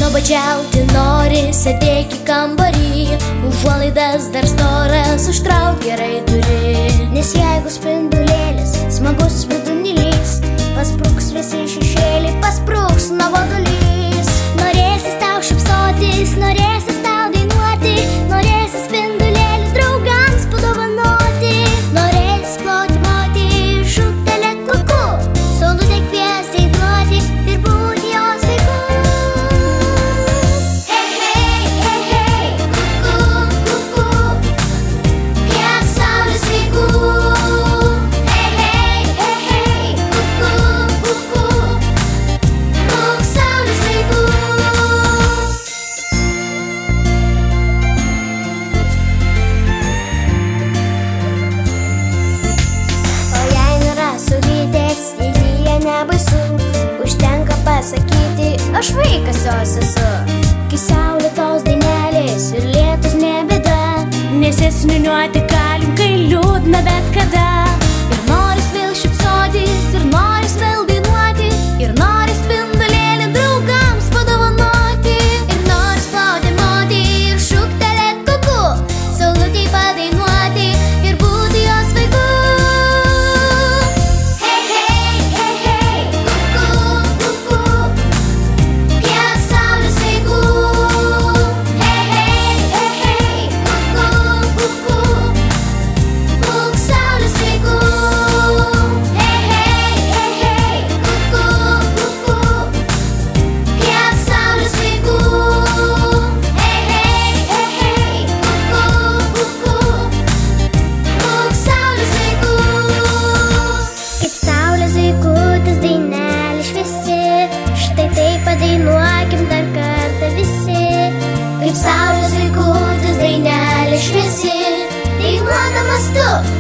nuobodžiauti nori, sėdėk į kambarį, užuolaidas dar storas, užtrauk gerai turi. Nes jeigu spindulėlis smagus vidunėlis, paspruks visi šešėliai, paspruks nuobodulys. Norėsis tau šypsotis, norėsis tau dainuoti, norėsis spindulėlį draugams padovanoti, norėsis ploti moti, šūktelėt kuku, saulutę kvies dainuoti ir būti jos vaiku. Hei, hei, hei, hei, kuku, kuku, kvies saulės vaikų. Hei, hei, hei, hei, kuku, kuku, būk saulės vaikų. O jei nėra saulytės, jei lyja nebaisu, užtenka pasakyti, aš vaikas jos esu. Kai saulėtos dainelės ir lietus nebėda, Nes jas niuniuoti galim, kai liūdna bet kada. ir noris vėl šypsotis, ir noris vėl dainuoti, ir noris spindulėlį draugams padovanoti, ir noris ploti moti ir šūktelėt kuku, saulutei padainuoti ir būti jos vaiku. Hei, hei, hei, hei, kuku, kuku, kvies saulės vaikų. Hei, hei, hei, hei, kuku, kuku, būk saulės vaikų. Hei, hei, hei, hei, kuku, kuku, kvies saulės vaikų. Hei, hei, hei, hei, kuku, kuku, būk saulės vaikų. Kaip saulės vaikutis dainelė šviesi, štai taip padainuokim dar kartą visi. Kaip saulės vaikutis dainelė šviesi, dainuodamas tu